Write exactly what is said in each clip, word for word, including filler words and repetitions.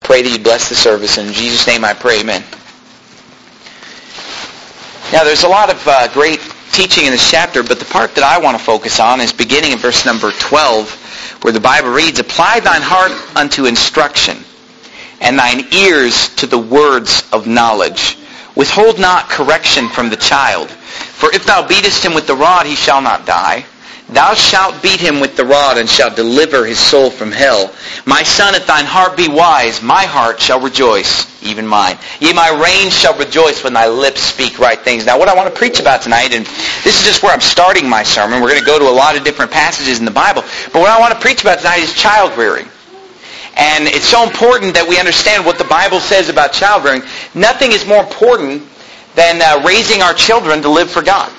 pray that you bless the service. In Jesus' name I pray, amen. Now, there's a lot of uh, great teaching in this chapter, but the part that I want to focus on is beginning in verse number twelve, where the Bible reads, "Apply thine heart unto instruction, and thine ears to the words of knowledge. Withhold not correction from the child. For if thou beatest him with the rod, he shall not die. Thou shalt beat him with the rod, and shalt deliver his soul from hell. My son, if thine heart be wise, my heart shall rejoice, even mine. Yea, my reins shall rejoice when thy lips speak right things." Now, what I want to preach about tonight, and this is just where I'm starting my sermon. We're going to go to a lot of different passages in the Bible. But what I want to preach about tonight is child rearing. And it's so important that we understand what the Bible says about child rearing. Nothing is more important than uh, raising our children to live for God.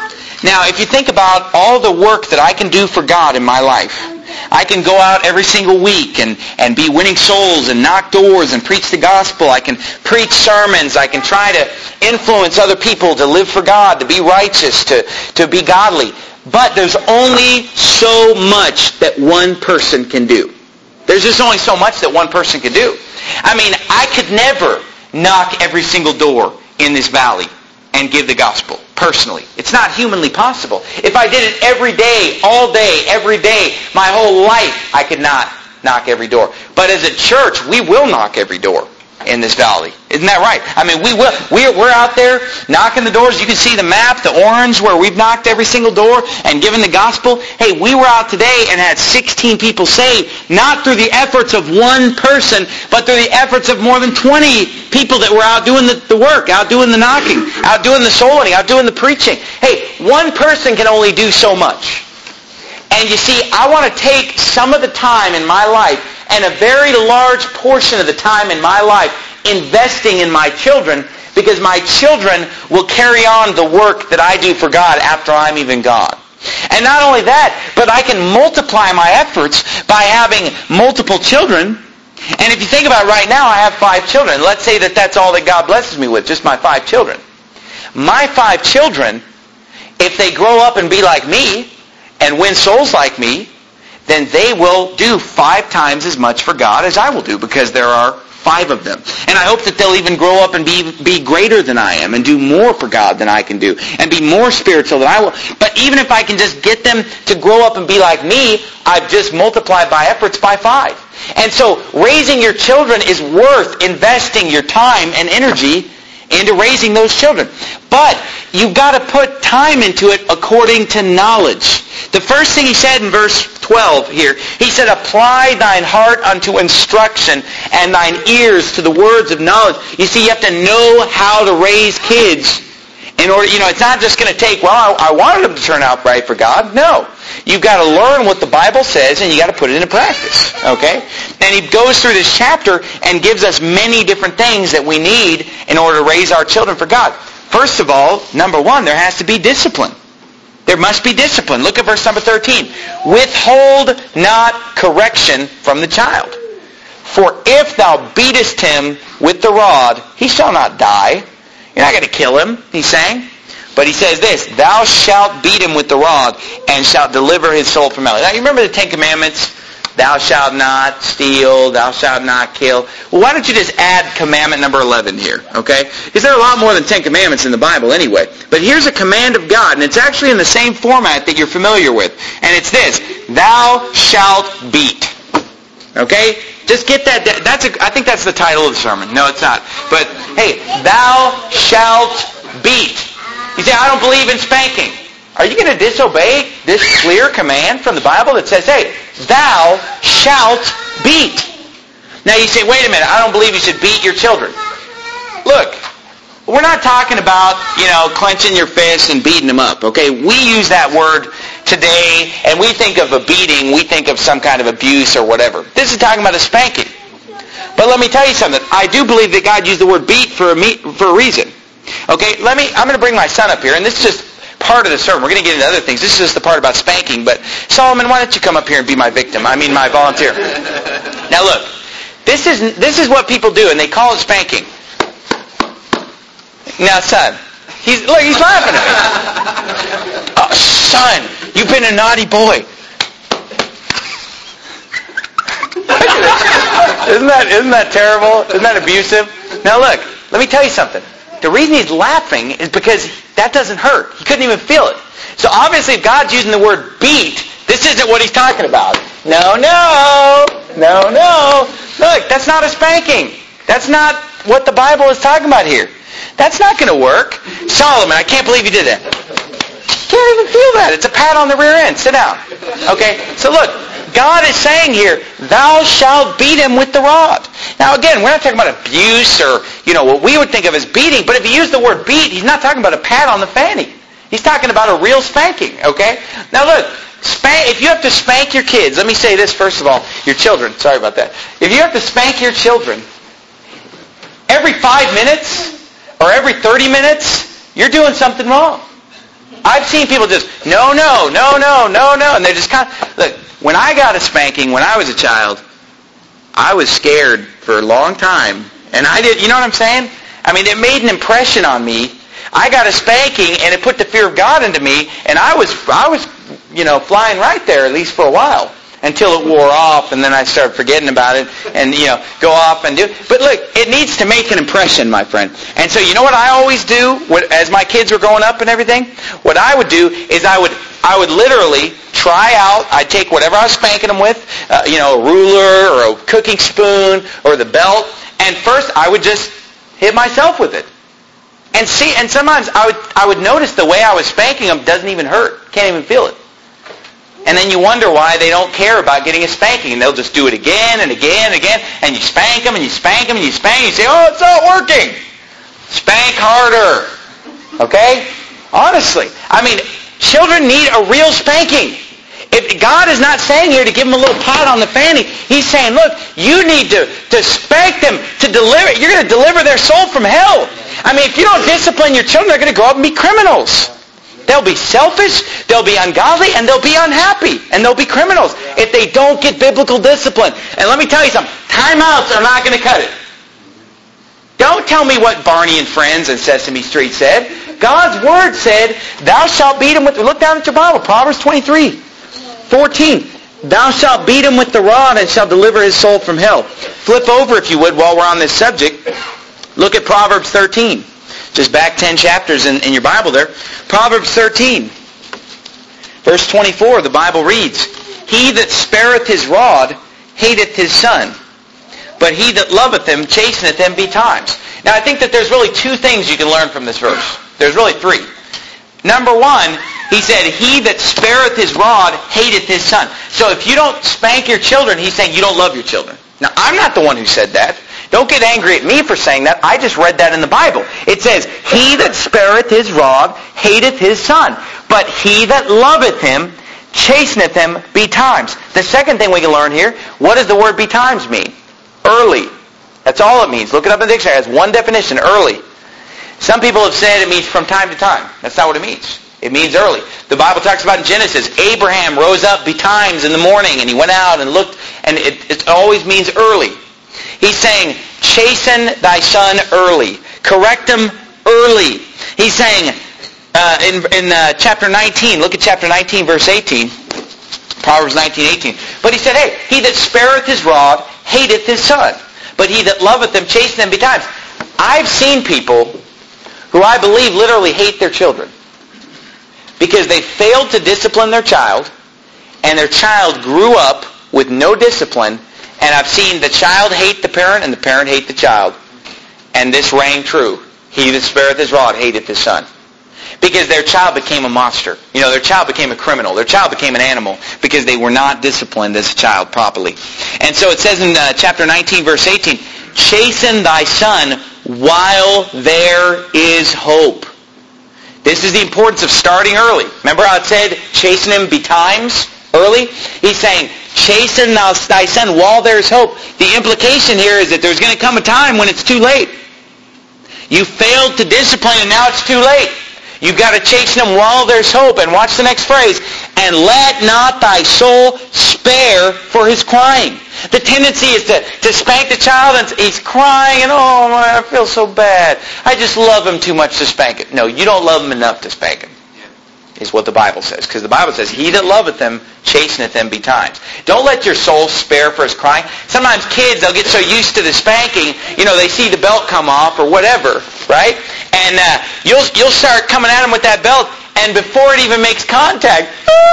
Now, if you think about all the work that I can do for God in my life, I can go out every single week and, and be winning souls and knock doors and preach the gospel. I can preach sermons. I can try to influence other people to live for God, to be righteous, to, to be godly. But there's only so much that one person can do. There's just only so much that one person can do. I mean, I could never knock every single door in this valley and give the gospel, personally. It's not humanly possible. If I did it every day, all day, every day, my whole life, I could not knock every door. But as a church, we will knock every door in this valley. Isn't that right? I mean, we will. We're, we're out there knocking the doors. You can see the map, the orange, where we've knocked every single door and given the gospel. Hey, we were out today and had sixteen people saved, not through the efforts of one person, but through the efforts of more than twenty people that were out doing the, the work, out doing the knocking, out doing the soul winning, out doing the preaching. Hey, one person can only do so much. And you see, I want to take some of the time in my life and a very large portion of the time in my life investing in my children, because my children will carry on the work that I do for God after I'm even gone. And not only that, but I can multiply my efforts by having multiple children. And if you think about it, right now, I have five children. Let's say that that's all that God blesses me with, just my five children. My five children, if they grow up and be like me and win souls like me, then they will do five times as much for God as I will do, because there are five of them. And I hope that they'll even grow up and be be greater than I am and do more for God than I can do and be more spiritual than I will. But even if I can just get them to grow up and be like me, I've just multiplied my efforts by five. And so raising your children is worth investing your time and energy into raising those children. But you've got to put time into it according to knowledge. The first thing he said in verse twelve here, he said, "Apply thine heart unto instruction, and thine ears to the words of knowledge." You see, you have to know how to raise kids in order, you know, it's not just going to take, well, I, I wanted them to turn out right for God. No. You've got to learn what the Bible says, and you've got to put it into practice. Okay? And he goes through this chapter and gives us many different things that we need in order to raise our children for God. First of all, number one, there has to be discipline. There must be discipline. Look at verse number thirteen. "Withhold not correction from the child. For if thou beatest him with the rod, he shall not die." You're not going to kill him, he's saying. But he says this, "Thou shalt beat him with the rod, and shalt deliver his soul from hell." Now, you remember the Ten Commandments? Thou shalt not steal, thou shalt not kill. Well, why don't you just add commandment number eleven here, okay? Because there are a lot more than Ten Commandments in the Bible anyway. But here's a command of God, and it's actually in the same format that you're familiar with. And it's this, "Thou shalt beat." Okay? Just get that. That's a, I think that's the title of the sermon. No, it's not. But, hey, "Thou shalt beat." You say, "I don't believe in spanking." Are you going to disobey this clear command from the Bible that says, hey, thou shalt beat? Now you say, wait a minute, I don't believe you should beat your children. Look, we're not talking about, you know, clenching your fists and beating them up, okay? We use that word today, and we think of a beating, we think of some kind of abuse or whatever. This is talking about a spanking. But let me tell you something. I do believe that God used the word beat for a, me- for a reason. Okay, let me, I'm going to bring my son up here, and this is just part of the sermon. We're going to get into other things. This is just the part about spanking. But Solomon, why don't you come up here and be my victim? I mean, my volunteer. Now look, this is this is what people do, and they call it spanking. Now, son, he's look, he's laughing at me. Oh, son, you've been a naughty boy. Isn't that, isn't that terrible? Isn't that abusive? Now look, let me tell you something. The reason he's laughing is because that doesn't hurt. He couldn't even feel it. So obviously if God's using the word beat, this isn't what he's talking about. No, no, no, no. Look, that's not a spanking. That's not what the Bible is talking about here. That's not going to work. Solomon, I can't believe you did that. Can't even feel that. It's a pat on the rear end. Sit down. Okay? So look, God is saying here, thou shalt beat him with the rod. Now again, we're not talking about abuse or, you know, what we would think of as beating, but if you use the word beat, he's not talking about a pat on the fanny. He's talking about a real spanking, okay? Now look, spank, if you have to spank your kids, let me say this first of all, your children, sorry about that. If you have to spank your children every five minutes or every thirty minutes, you're doing something wrong. I've seen people just, no, no, no, no, no, no, and they're just kind of, look, when I got a spanking when I was a child, I was scared for a long time. And I did, you know what I'm saying? I mean, it made an impression on me. I got a spanking, and it put the fear of God into me, and I was, I was, you know, flying right there, at least for a while, until it wore off, and then I started forgetting about it, and, you know, go off and do it. But look, it needs to make an impression, my friend. And so you know what I always do, what, as my kids were growing up and everything? What I would do is I would, I would literally try out, I'd take whatever I was spanking them with, uh, you know, a ruler or a cooking spoon or the belt, and first I would just hit myself with it. And see, and sometimes I would, I would notice the way I was spanking them doesn't even hurt. Can't even feel it. And then you wonder why they don't care about getting a spanking. And they'll just do it again and again and again. And you spank them and you spank them and you spank them. And you say, oh, it's not working. Spank harder. Okay? Honestly. I mean, children need a real spanking. If God is not saying here to give them a little pat on the fanny, he's saying, look, you need to, to spank them to deliver. You're going to deliver their soul from hell. I mean, if you don't discipline your children, they're going to grow up and be criminals. They'll be selfish, they'll be ungodly, and they'll be unhappy, and they'll be criminals if they don't get biblical discipline. And let me tell you something, timeouts are not going to cut it. Don't tell me what Barney and Friends and Sesame Street said. God's Word said, thou shalt beat him with, look down at your Bible, Proverbs twenty-three, fourteen. Thou shalt beat him with the rod and shall deliver his soul from hell. Flip over, if you would, while we're on this subject. Look at Proverbs thirteen. Just back ten chapters in, in your Bible there. Proverbs thirteen, verse twenty-four, the Bible reads, he that spareth his rod hateth his son, but he that loveth him chasteneth him betimes. Now I think that there's really two things you can learn from this verse. There's really three. Number one, he said, he that spareth his rod hateth his son. So if you don't spank your children, he's saying you don't love your children. Now I'm not the one who said that. Don't get angry at me for saying that. I just read that in the Bible. It says, he that spareth his rod hateth his son, but he that loveth him chasteneth him betimes. The second thing we can learn here, what does the word betimes mean? Early. That's all it means. Look it up in the dictionary. It has one definition, early. Some people have said it means from time to time. That's not what it means. It means early. The Bible talks about in Genesis, Abraham rose up betimes in the morning, and he went out and looked, and it, it always means early. He's saying, chasten thy son early. Correct him early. He's saying, uh, in, in uh, chapter nineteen, look at chapter nineteen, verse eighteen. Proverbs nineteen, eighteen. But he said, hey, he that spareth his rod hateth his son, but he that loveth him chasteneth him betimes. I've seen people who I believe literally hate their children because they failed to discipline their child, and their child grew up with no discipline. And I've seen the child hate the parent and the parent hate the child. And this rang true. He that spareth his rod hateth his son. Because their child became a monster. You know, their child became a criminal. Their child became an animal because they were not disciplined as a child properly. And so it says in uh, chapter nineteen, verse eighteen, chasten thy son while there is hope. This is the importance of starting early. Remember how it said, chasten him betimes? Early? He's saying, chasten thou thy son while there is hope. The implication here is that there's going to come a time when it's too late. You failed to discipline and now it's too late. You've got to chasten him while there's hope. And watch the next phrase. And let not thy soul spare for his crying. The tendency is to, to spank the child and he's crying and oh, I feel so bad. I just love him too much to spank him. No, you don't love him enough to spank him. is what the Bible says. Because the Bible says, he that loveth them chasteneth them betimes. Don't let your soul spare for his crying. Sometimes kids, they'll get so used to the spanking, you know, they see the belt come off or whatever, right? And uh, you'll you'll start coming at them with that belt, and before it even makes contact,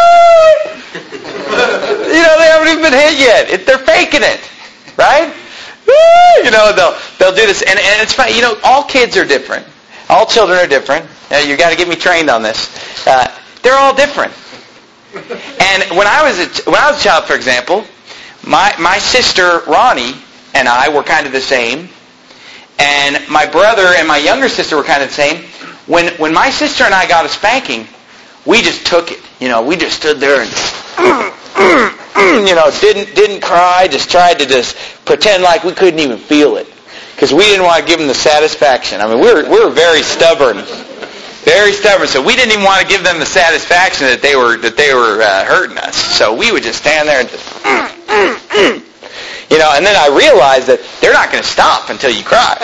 you know, they haven't even been hit yet. It, they're faking it, right? You know, they'll they'll do this, and, and it's funny. You know, all kids are different. All children are different. Uh, you got to get me trained on this. Uh, they're all different. And when I was a, when I was a child, for example, my my sister Ronnie and I were kind of the same, and my brother and my younger sister were kind of the same. When when my sister and I got a spanking, we just took it. You know, we just stood there and you know didn't didn't cry. Just tried to just pretend like we couldn't even feel it. Because we didn't want to give them the satisfaction. I mean, we were, we were very stubborn. Very stubborn. So we didn't even want to give them the satisfaction that they were that they were uh, hurting us. So we would just stand there and just, mm, mm, mm. you know, and then I realized that they're not going to stop until you cry.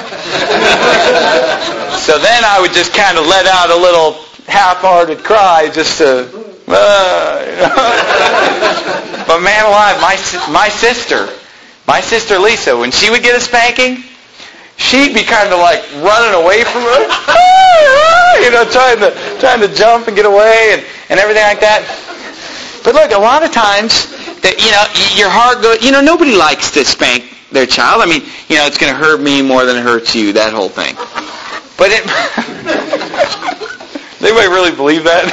So then I would just kind of let out a little half-hearted cry just to, uh, you know. But man alive, my my sister, my sister Lisa, when she would get a spanking, she'd be kind of like running away from us, you know, trying to trying to jump and get away and, and everything like that. But look, a lot of times, that you know, your heart goes. You know, nobody likes to spank their child. I mean, you know, it's going to hurt me more than it hurts you. That whole thing. But it. Does anybody really believe that?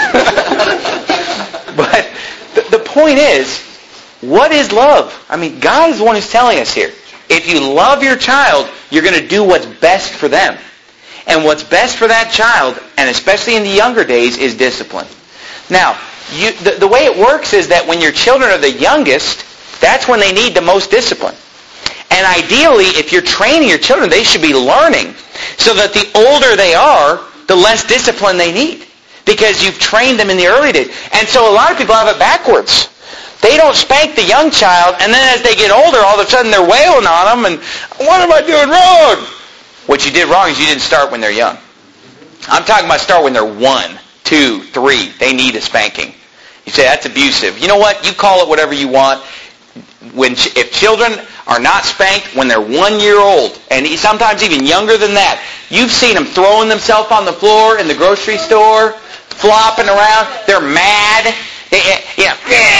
But the, the point is, what is love? I mean, God is the one who's telling us here. If you love your child, you're going to do what's best for them. And what's best for that child, and especially in the younger days, is discipline. Now, you, the, the way it works is that when your children are the youngest, that's when they need the most discipline. And ideally, if you're training your children, they should be learning so that the older they are, the less discipline they need. Because you've trained them in the early days. And so a lot of people have it backwards. They don't spank the young child, and then as they get older, all of a sudden they're wailing on them, and what am I doing wrong? What you did wrong is you didn't start when they're young. I'm talking about start when they're one, two, three. They need a spanking. You say, that's abusive. You know what? You call it whatever you want. When if children are not spanked when they're one year old, and sometimes even younger than that, you've seen them throwing themselves on the floor in the grocery store, flopping around. They're mad. They, yeah,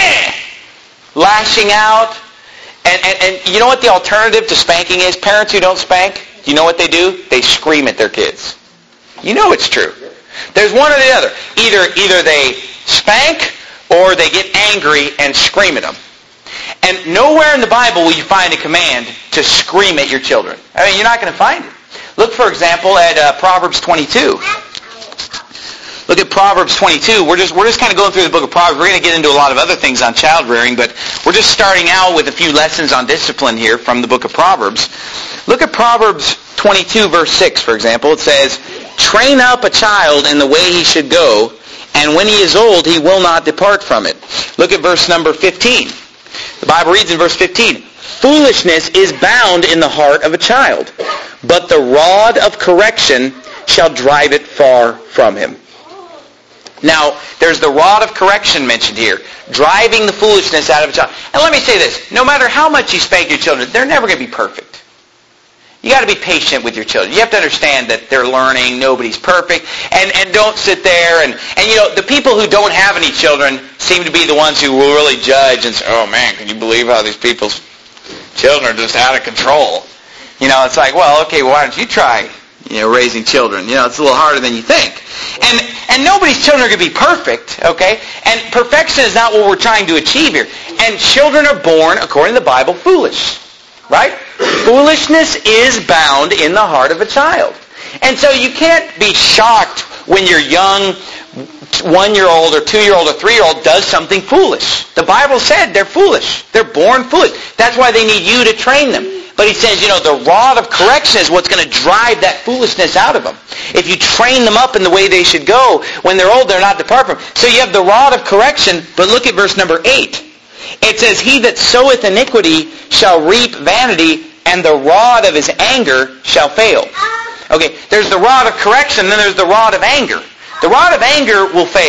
lashing out. And, and, and you know what the alternative to spanking is? Parents who don't spank, you know what they do? They scream at their kids. You know it's true. There's one or the other. Either, either they spank or they get angry and scream at them. And nowhere in the Bible will you find a command to scream at your children. I mean, you're not going to find it. Look, for example, at uh, Proverbs twenty-two. Look at Proverbs twenty-two. We're just we're just kind of going through the book of Proverbs. We're going to get into a lot of other things on child rearing, but we're just starting out with a few lessons on discipline here from the book of Proverbs. Look at Proverbs twenty-two, verse six, for example. It says, "Train up a child in the way he should go, and when he is old, he will not depart from it." Look at verse number fifteen. The Bible reads in verse fifteen, "Foolishness is bound in the heart of a child, but the rod of correction shall drive it far from him." Now, there's the rod of correction mentioned here, driving the foolishness out of a child. And let me say this, no matter how much you spank your children, they're never going to be perfect. You got to be patient with your children. You have to understand that they're learning, nobody's perfect, and, and don't sit there and, and you know, the people who don't have any children seem to be the ones who will really judge and say, "Oh man, can you believe how these people's children are just out of control?" You know, it's like, well, okay, well, why don't you try, you know, raising children? You know, it's a little harder than you think. And and nobody's children are going to be perfect, okay? And perfection is not what we're trying to achieve here. And children are born, according to the Bible, foolish, right? Foolishness is bound in the heart of a child. And so you can't be shocked when your young one-year-old or two-year-old or three-year-old does something foolish. The Bible said they're foolish. They're born foolish. That's why they need you to train them. But he says, you know, the rod of correction is what's going to drive that foolishness out of them. If you train them up in the way they should go, when they're old, they're not depart from. So you have the rod of correction, but look at verse number eight. It says, "He that soweth iniquity shall reap vanity, and the rod of his anger shall fail." Okay, there's the rod of correction, then there's the rod of anger. The rod of anger will fail.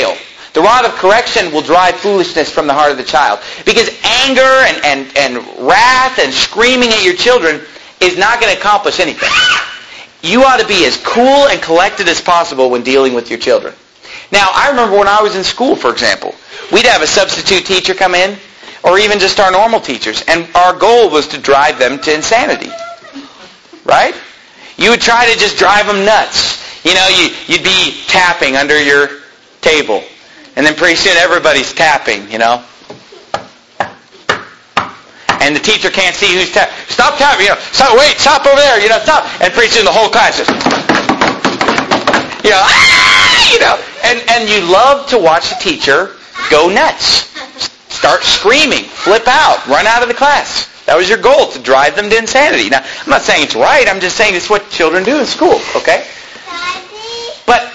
The rod of correction will drive foolishness from the heart of the child. Because anger and, and, and wrath and screaming at your children is not going to accomplish anything. You ought to be as cool and collected as possible when dealing with your children. Now, I remember when I was in school, for example, we'd have a substitute teacher come in, or even just our normal teachers, and our goal was to drive them to insanity. Right? You would try to just drive them nuts. You know, you, you'd be tapping under your table, and then pretty soon everybody's tapping, you know. And the teacher can't see who's tapping. Stop tapping, you know. Stop, wait, stop over there, you know, stop. And pretty soon the whole class just, you know, ah, you know. And, and you love to watch the teacher go nuts. Start screaming, flip out, run out of the class. That was your goal, to drive them to insanity. Now, I'm not saying it's right. I'm just saying it's what children do in school, okay? But,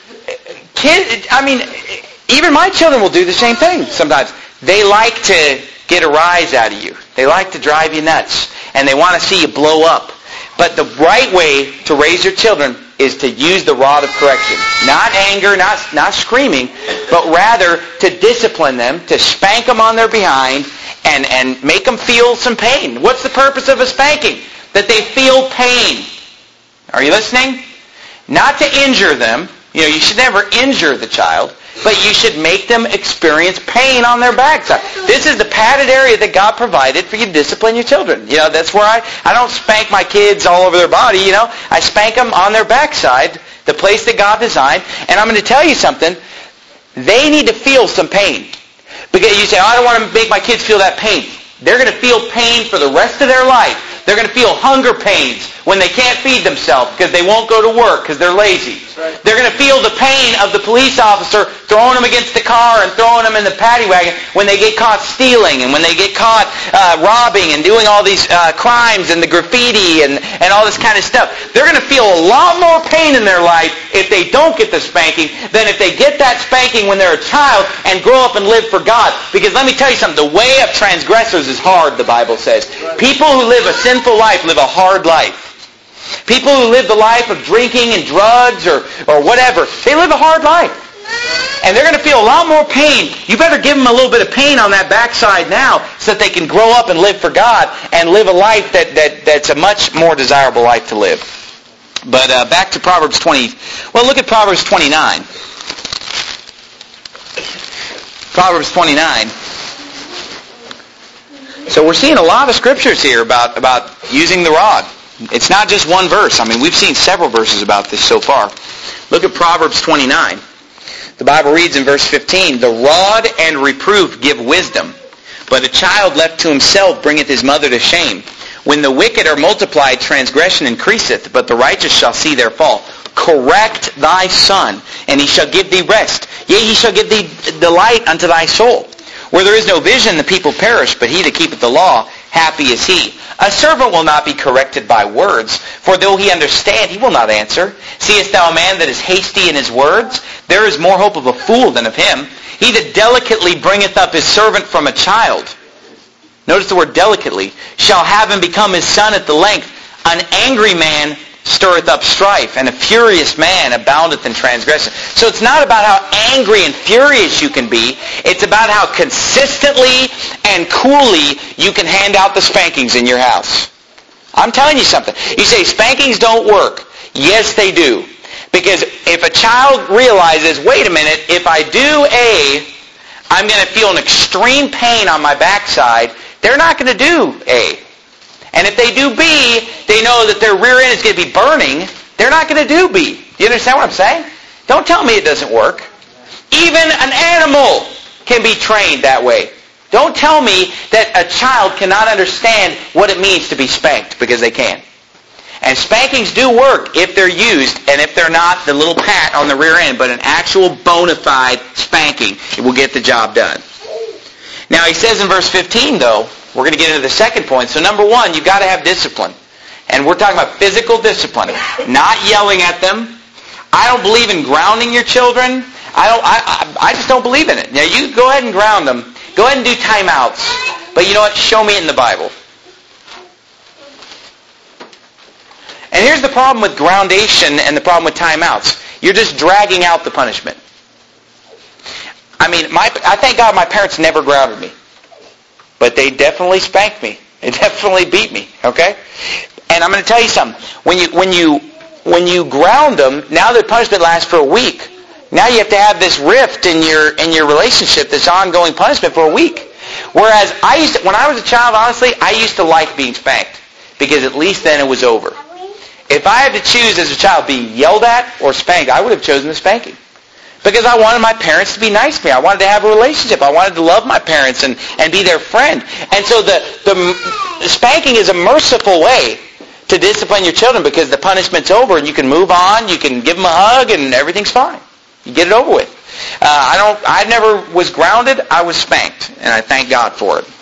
kid, I mean, even my children will do the same thing sometimes. They like to get a rise out of you. They like to drive you nuts. And they want to see you blow up. But the right way to raise your children is to use the rod of correction. Not anger, not, not screaming, but rather to discipline them, to spank them on their behind, and, and make them feel some pain. What's the purpose of a spanking? That they feel pain. Are you listening? Not to injure them. You know, you should never injure the child, but you should make them experience pain on their backside. This is the padded area that God provided for you to discipline your children. You know, that's where I, I don't spank my kids all over their body, you know. I spank them on their backside, the place that God designed. And I'm going to tell you something. They need to feel some pain. Because you say, oh, I don't want to make my kids feel that pain. They're going to feel pain for the rest of their life. They're going to feel hunger pains when they can't feed themselves because they won't go to work because they're lazy. Right. They're going to feel the pain of the police officer throwing them against the car and throwing them in the paddy wagon when they get caught stealing and when they get caught uh, robbing and doing all these uh, crimes and the graffiti and, and all this kind of stuff. They're going to feel a lot more pain in their life if they don't get the spanking than if they get that spanking when they're a child and grow up and live for God. Because let me tell you something, the way of transgressors is hard, the Bible says. Right. People who live a sinful life live a hard life. People who live the life of drinking and drugs or, or whatever, they live a hard life. And they're going to feel a lot more pain. You better give them a little bit of pain on that backside now so that they can grow up and live for God and live a life that, that that's a much more desirable life to live. But uh, back to Proverbs twenty. Well, look at Proverbs twenty-nine. Proverbs twenty-nine. So we're seeing a lot of scriptures here about, about using the rod. It's not just one verse. I mean, we've seen several verses about this so far. Look at Proverbs twenty-nine. The Bible reads in verse fifteen, the rod and reproof give wisdom, but a child left to himself bringeth his mother to shame. When the wicked are multiplied, transgression increaseth, but the righteous shall see their fall. Correct thy son, and he shall give thee rest. Yea, he shall give thee delight unto thy soul. Where there is no vision, the people perish, but he that keepeth the law, happy is he. A servant will not be corrected by words, for though he understand, he will not answer. Seest thou a man that is hasty in his words? There is more hope of a fool than of him. He that delicately bringeth up his servant from a child, notice the word delicately, shall have him become his son at the length. An angry man stirreth up strife, and a furious man aboundeth in transgression. So it's not about how angry and furious you can be. It's about how consistently and coolly you can hand out the spankings in your house. I'm telling you something. You say spankings don't work. Yes, they do. Because if a child realizes, wait a minute, if I do A, I'm going to feel an extreme pain on my backside, they're not going to do A. And if they do B, they know that their rear end is going to be burning. They're not going to do B. Do you understand what I'm saying? Don't tell me it doesn't work. Even an animal can be trained that way. Don't tell me that a child cannot understand what it means to be spanked, because they can. And spankings do work if they're used, and if they're not the little pat on the rear end, but an actual bona fide spanking, it will get the job done. Now he says in verse fifteen, though, we're going to get into the second point. So number one, you've got to have discipline. And we're talking about physical discipline, not yelling at them. I don't believe in grounding your children. I don't. I, I, I just don't believe in it. Now, you go ahead and ground them. Go ahead and do timeouts. But you know what? Show me it in the Bible. And here's the problem with groundation and the problem with timeouts. You're just dragging out the punishment. I mean, my I thank God my parents never grounded me. But they definitely spanked me. They definitely beat me, okay? And I'm going to tell you something. When you when you when you ground them, now the punishment lasts for a week. Now you have to have this rift in your in your relationship, this ongoing punishment for a week. Whereas I used to, when I was a child, honestly, I used to like being spanked because at least then it was over. If I had to choose as a child being yelled at or spanked, I would have chosen the spanking. Because I wanted my parents to be nice to me. I wanted to have a relationship. I wanted to love my parents and, and be their friend. And so the, the spanking is a merciful way to discipline your children because the punishment's over and you can move on, you can give them a hug, and everything's fine. You get it over with. Uh, I don't. I never was grounded. I was spanked, and I thank God for it.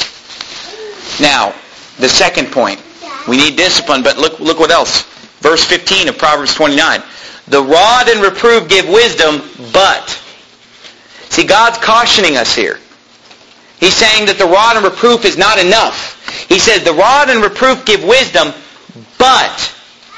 Now, the second point. We need discipline, but look, look what else. Verse fifteen of Proverbs twenty-nine. The rod and reproof give wisdom, but. See, God's cautioning us here. He's saying that the rod and reproof is not enough. He says the rod and reproof give wisdom, but,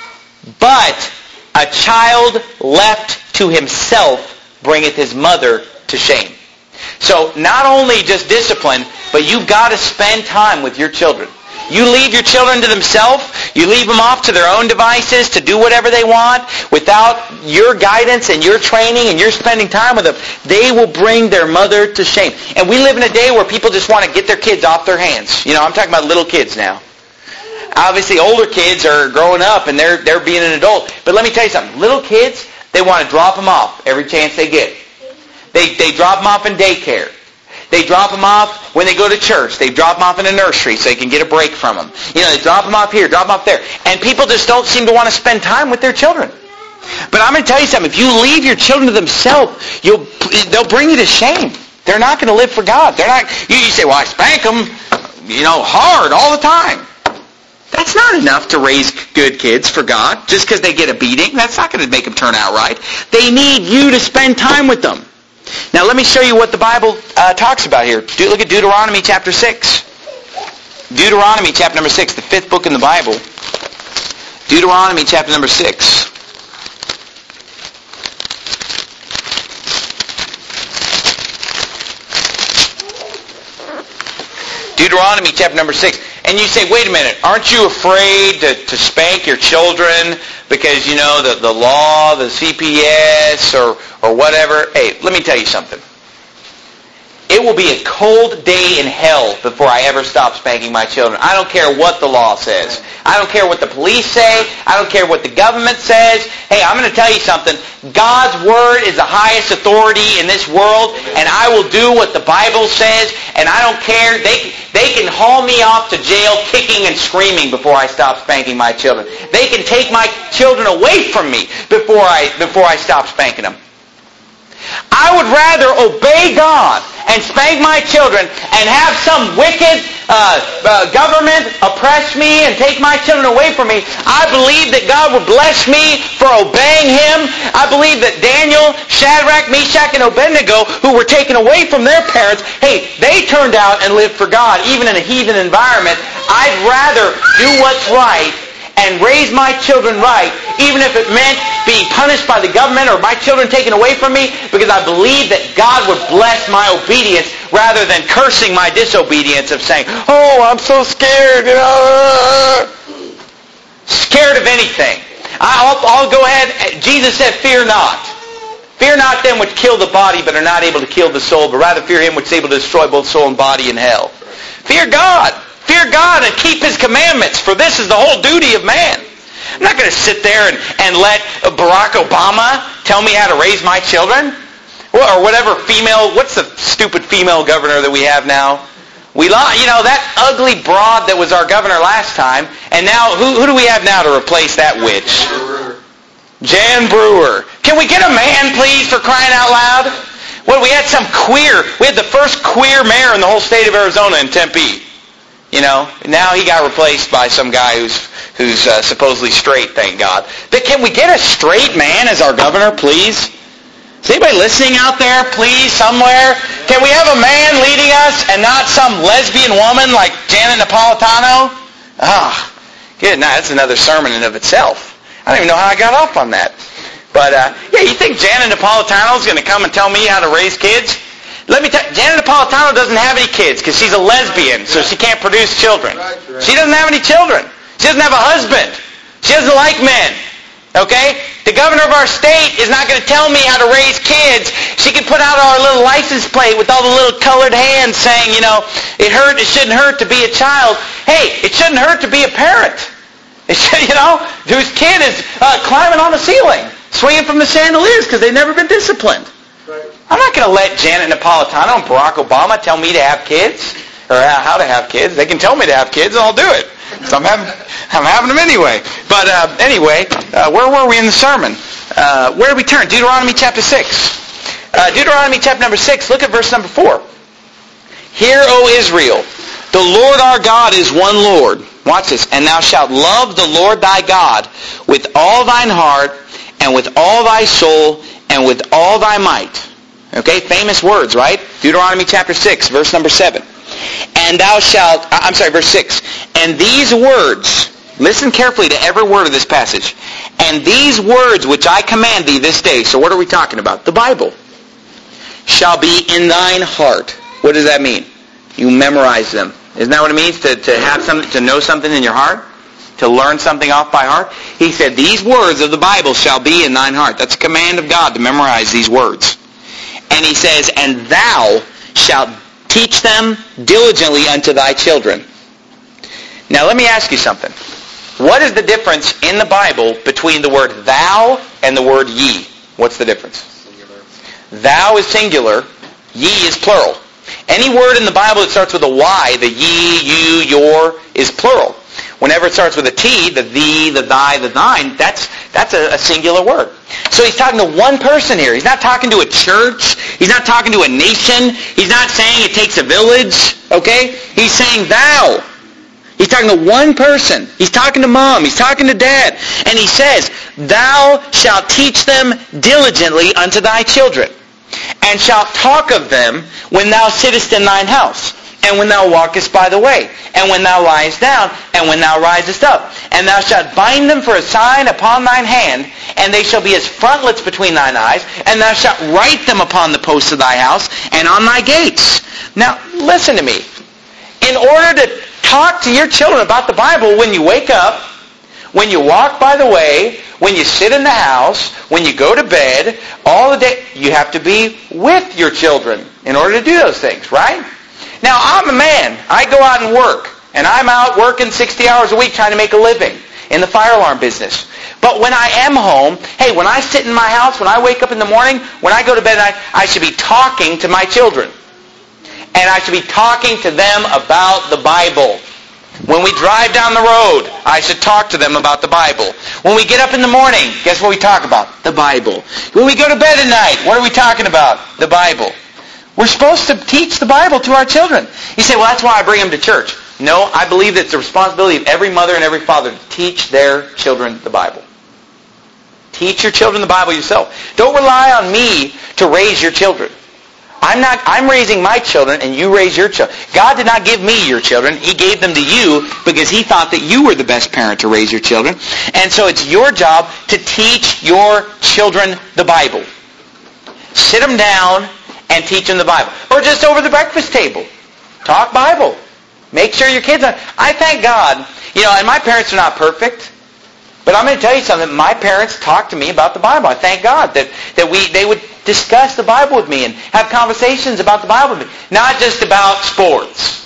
but a child left to himself bringeth his mother to shame. So not only just discipline, but you've got to spend time with your children. You leave your children to themselves, you leave them off to their own devices to do whatever they want without your guidance and your training and your spending time with them, they will bring their mother to shame. And we live in a day where people just want to get their kids off their hands. You know, I'm talking about little kids now. Obviously, older kids are growing up and they're they're being an adult. But let me tell you something. Little kids, they want to drop them off every chance they get. They they drop them off in daycare. They drop them off when they go to church. They drop them off in a nursery so they can get a break from them. You know, they drop them off here, drop them off there. And people just don't seem to want to spend time with their children. But I'm going to tell you something. If you leave your children to themselves, you'll they'll bring you to shame. They're not going to live for God. They're not. You, you say, well, I spank them, you know, hard all the time. That's not enough to raise good kids for God. Just because they get a beating, that's not going to make them turn out right. They need you to spend time with them. Now let me show you what the Bible uh, talks about here. Do, look at Deuteronomy chapter six. Deuteronomy chapter number six, the fifth book in the Bible. Deuteronomy chapter number six. Deuteronomy chapter number six. And you say, wait a minute, aren't you afraid to, to spank your children because, you know, the, the law, the C P S, or, or whatever? Hey, let me tell you something. It will be a cold day in hell before I ever stop spanking my children. I don't care what the law says. I don't care what the police say. I don't care what the government says. Hey, I'm going to tell you something. God's Word is the highest authority in this world, and I will do what the Bible says, and I don't care. They, they can haul me off to jail kicking and screaming before I stop spanking my children. They can take my children away from me before I, before I stop spanking them. I would rather obey God and spank my children and have some wicked uh, uh, government oppress me and take my children away from me. I believe that God would bless me for obeying Him. I believe that Daniel, Shadrach, Meshach, and Abednego, who were taken away from their parents, hey, they turned out and lived for God, even in a heathen environment. I'd rather do what's right and raise my children right, even if it meant being punished by the government or my children taken away from me, because I believe that God would bless my obedience rather than cursing my disobedience of saying, oh, I'm so scared, you know, scared of anything. I'll, I'll go ahead. Jesus said, fear not. Fear not them which kill the body but are not able to kill the soul, but rather fear Him which is able to destroy both soul and body in hell. Fear God. Fear God and keep His commandments, for this is the whole duty of man. I'm not going to sit there and, and let Barack Obama tell me how to raise my children. Or whatever female, what's the stupid female governor that we have now? We, you know, that ugly broad that was our governor last time, and now, who, who do we have now to replace that witch? Jan Brewer. Can we get a man, please, for crying out loud? Well, we had some queer, we had the first queer mayor in the whole state of Arizona in Tempe. You know, now he got replaced by some guy who's who's uh, supposedly straight, thank God. But can we get a straight man as our governor, please? Is anybody listening out there, please, somewhere? Can we have a man leading us and not some lesbian woman like Janet Napolitano? Ah, good. Now, that's another sermon in of itself. I don't even know how I got off on that. But, uh, yeah, you think Janet Napolitano is going to come and tell me how to raise kids? Let me tell you, Janet Napolitano doesn't have any kids because she's a lesbian, so she can't produce children. She doesn't have any children. She doesn't have a husband. She doesn't like men. Okay? The governor of our state is not going to tell me how to raise kids. She can put out our little license plate with all the little colored hands saying, you know, it hurt, it shouldn't hurt to be a child. Hey, it shouldn't hurt to be a parent. It should, you know, whose kid is uh, climbing on the ceiling, swinging from the chandeliers because they've never been disciplined. Right. I'm not going to let Janet Napolitano and Barack Obama tell me to have kids or how to have kids. They can tell me to have kids and I'll do it. So I'm having, I'm having them anyway. But uh, anyway, uh, where were we in the sermon? Uh, where did we turn? Deuteronomy chapter six. Uh, Deuteronomy chapter number six, look at verse number four. Hear, O Israel, the Lord our God is one Lord. Watch this. And thou shalt love the Lord thy God with all thine heart and with all thy soul and with all thy might. Okay, famous words, right? Deuteronomy chapter six, verse number seven. And thou shalt, I'm sorry, verse six. And these words, listen carefully to every word of this passage. And these words which I command thee this day, so what are we talking about? The Bible. Shall be in thine heart. What does that mean? You memorize them. Isn't that what it means to, to have something, to know something in your heart? To learn something off by heart? He said, these words of the Bible shall be in thine heart. That's a command of God to memorize these words. And he says, and thou shalt teach them diligently unto thy children. Now let me ask you something. What is the difference in the Bible between the word thou and the word ye? What's the difference? Singular. Thou is singular. Ye is plural. Any word in the Bible that starts with a Y, the ye, you, your, is plural. Whenever it starts with a T, the thee, the thy, the thine, that's that's a, a singular word. So he's talking to one person here. He's not talking to a church. He's not talking to a nation. He's not saying it takes a village. Okay? He's saying thou. He's talking to one person. He's talking to mom. He's talking to dad. And he says, thou shalt teach them diligently unto thy children, and shalt talk of them when thou sittest in thine house, and when thou walkest by the way, and when thou liest down, and when thou risest up. And thou shalt bind them for a sign upon thine hand, and they shall be as frontlets between thine eyes, and thou shalt write them upon the posts of thy house, and on thy gates. Now, listen to me. In order to talk to your children about the Bible when you wake up, when you walk by the way, when you sit in the house, when you go to bed, all the day, you have to be with your children in order to do those things, right? Now, I'm a man. I go out and work, and I'm out working sixty hours a week trying to make a living in the fire alarm business. But when I am home, hey, when I sit in my house, when I wake up in the morning, when I go to bed at night, I should be talking to my children. And I should be talking to them about the Bible. When we drive down the road, I should talk to them about the Bible. When we get up in the morning, guess what we talk about? The Bible. When we go to bed at night, what are we talking about? The Bible. We're supposed to teach the Bible to our children. You say, well, that's why I bring them to church. No, I believe that it's the responsibility of every mother and every father to teach their children the Bible. Teach your children the Bible yourself. Don't rely on me to raise your children. I'm not. I'm raising my children, and you raise your children. God did not give me your children. He gave them to you because He thought that you were the best parent to raise your children. And so it's your job to teach your children the Bible. Sit them down and teach them the Bible. Or just over the breakfast table. Talk Bible. Make sure your kids are... I thank God, you know, and my parents are not perfect, but I'm going to tell you something. My parents talked to me about the Bible. I thank God that, that we they would discuss the Bible with me and have conversations about the Bible with me. Not just about sports.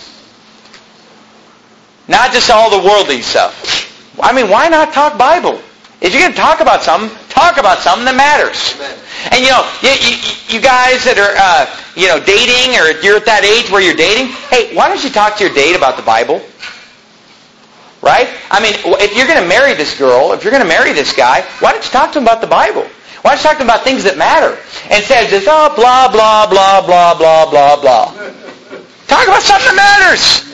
Not just all the worldly stuff. I mean, why not talk Bible? If you're going to talk about something, talk about something that matters. Amen. And you know, you, you, you guys that are, uh, you know, dating, or you're at that age where you're dating, hey, why don't you talk to your date about the Bible? Right? I mean, if you're going to marry this girl, if you're going to marry this guy, why don't you talk to him about the Bible? Why don't you talk to him about things that matter? Instead of just, oh, blah, blah, blah, blah, blah, blah, blah. Talk about something that matters.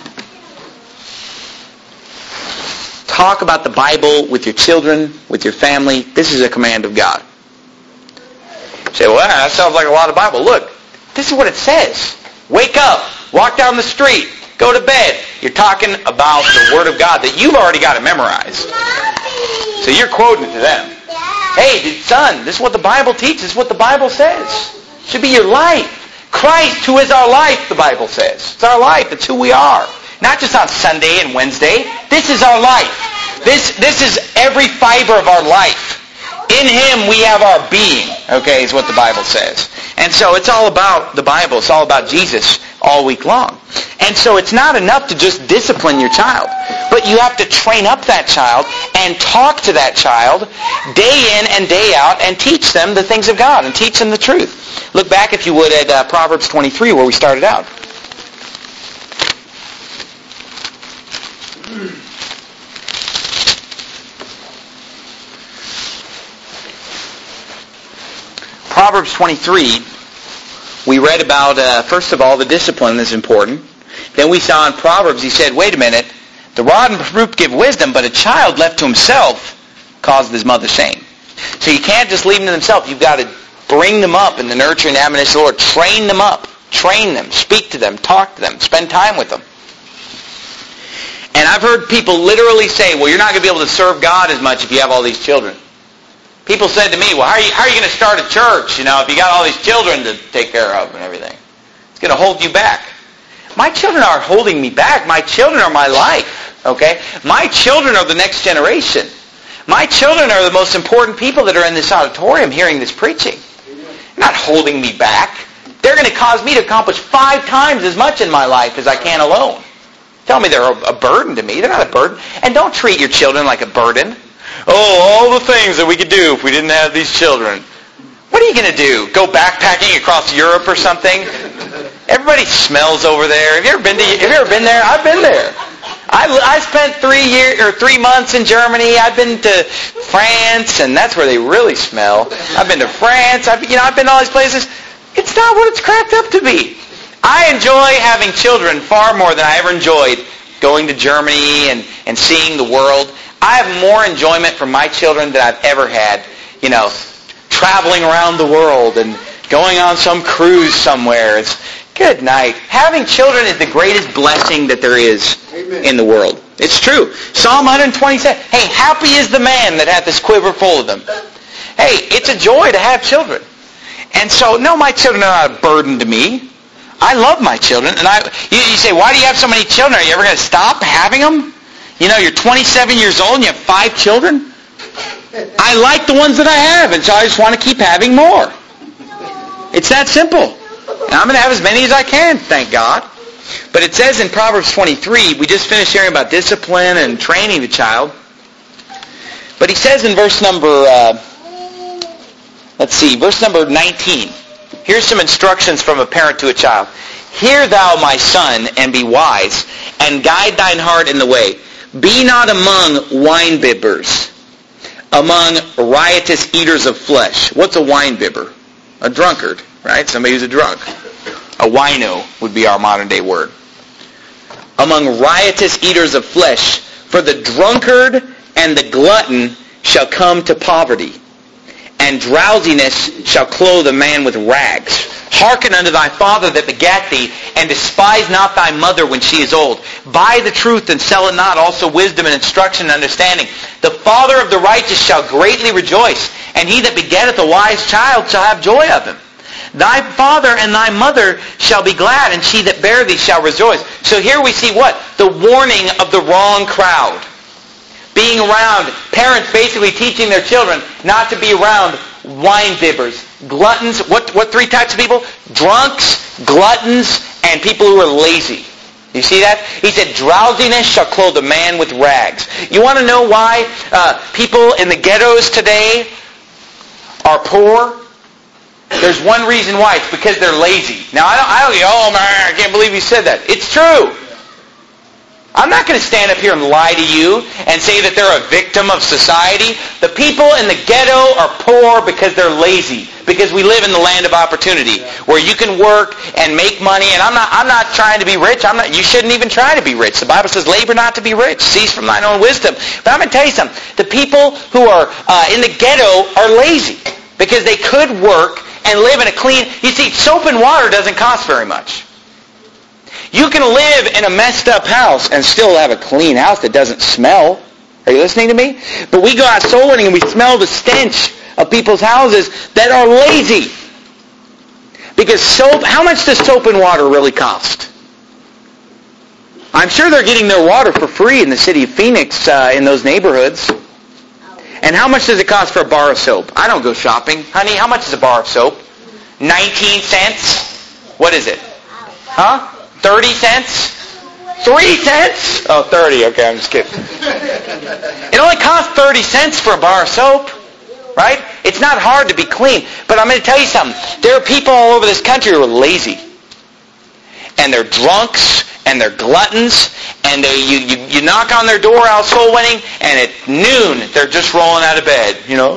Talk about the Bible with your children, with your family. This is a command of God. You say, well, that sounds like a lot of Bible. Look, this is what it says. Wake up. Walk down the street. Go to bed. You're talking about the Word of God that you've already got it memorized. So you're quoting it to them. Hey, son, this is what the Bible teaches. This is what the Bible says. It should be your life. Christ, who is our life, the Bible says. It's our life. It's who we are. Not just on Sunday and Wednesday. This is our life. This, this is every fiber of our life. In Him we have our being, okay, is what the Bible says. And so it's all about the Bible. It's all about Jesus all week long. And so it's not enough to just discipline your child. But you have to train up that child and talk to that child day in and day out and teach them the things of God and teach them the truth. Look back, if you would, at uh, Proverbs twenty-three, where we started out. Proverbs twenty-three, we read about, uh, first of all, the discipline is important. Then we saw in Proverbs, he said, wait a minute, the rod and reproof give wisdom, but a child left to himself causes his mother shame. So you can't just leave them to themselves. You've got to bring them up in the nurture and admonition of the Lord. Train them up. Train them. Speak to them. Talk to them. Spend time with them. And I've heard people literally say, well, you're not going to be able to serve God as much if you have all these children. People said to me, well, how are you, how are you going to start a church, you know, if you got all these children to take care of and everything? It's going to hold you back. My children aren't holding me back. My children are my life, okay? My children are the next generation. My children are the most important people that are in this auditorium hearing this preaching. They're not holding me back. They're going to cause me to accomplish five times as much in my life as I can alone. Tell me they're a burden to me. They're not a burden. And don't treat your children like a burden. Oh, all the things that we could do if we didn't have these children. What are you going to do? Go backpacking across Europe or something? Everybody smells over there. Have you ever been to? Have you ever been there? I've been there. I, I spent three years or three months in Germany. I've been to France, and that's where they really smell. I've been to France. I've you know I've been to all these places. It's not what it's cracked up to be. I enjoy having children far more than I ever enjoyed going to Germany and, and seeing the world. I have more enjoyment from my children than I've ever had, you know, traveling around the world and going on some cruise somewhere. It's good night. Having children is the greatest blessing that there is Amen. In the world. It's true. Psalm one twenty-seven. Hey, happy is the man that hath his quiver full of them. Hey, it's a joy to have children. And so, no, my children are not a burden to me. I love my children. And I, you, you say, why do you have so many children? Are you ever going to stop having them? You know, you're twenty-seven years old and you have five children. I like the ones that I have, and so I just want to keep having more. It's that simple. And I'm going to have as many as I can, thank God. But it says in Proverbs twenty-three, we just finished hearing about discipline and training the child. But he says in verse number, uh, let's see, verse number nineteen. Here's some instructions from a parent to a child. Hear thou, my son, and be wise, and guide thine heart in the way. Be not among wine-bibbers, among riotous eaters of flesh. What's a wine-bibber? A drunkard, right? Somebody who's a drunk. A wino would be our modern-day word. Among riotous eaters of flesh, for the drunkard and the glutton shall come to poverty, and drowsiness shall clothe a man with rags. Hearken unto thy father that begat thee, and despise not thy mother when she is old. Buy the truth and sell it not, also wisdom and instruction and understanding. The father of the righteous shall greatly rejoice, and he that begetteth a wise child shall have joy of him. Thy father and thy mother shall be glad, and she that bare thee shall rejoice. So here we see what? The warning of the wrong crowd. Being around, parents basically teaching their children not to be around wine bibbers, gluttons. What, what three types of people? Drunks, gluttons, and people who are lazy. You see that? He said, drowsiness shall clothe a man with rags. You want to know why uh, people in the ghettos today are poor? There's one reason why. It's because they're lazy. Now, I don't, I don't oh man, I can't believe you said that. It's true. I'm not going to stand up here and lie to you and say that they're a victim of society. The people in the ghetto are poor because they're lazy, because we live in the land of opportunity where you can work and make money. And I'm not I'm not trying to be rich. I'm not. You shouldn't even try to be rich. The Bible says, labor not to be rich. Cease from thine own wisdom. But I'm going to tell you something. The people who are uh, in the ghetto are lazy because they could work and live in a clean... You see, soap and water doesn't cost very much. You can live in a messed up house and still have a clean house that doesn't smell. Are you listening to me? But we go out soul winning and we smell the stench of people's houses that are lazy. Because soap, how much does soap and water really cost? I'm sure they're getting their water for free in the city of Phoenix, uh, in those neighborhoods. And how much does it cost for a bar of soap? I don't go shopping. Honey, how much is a bar of soap? nineteen cents? What is it? Huh? thirty cents? three cents? Oh, thirty. Okay, I'm just kidding. It only costs thirty cents for a bar of soap. Right? It's not hard to be clean. But I'm going to tell you something. There are people all over this country who are lazy. And they're drunks. And they're gluttons. And they you, you, you knock on their door out soul winning. And at noon, they're just rolling out of bed. You know.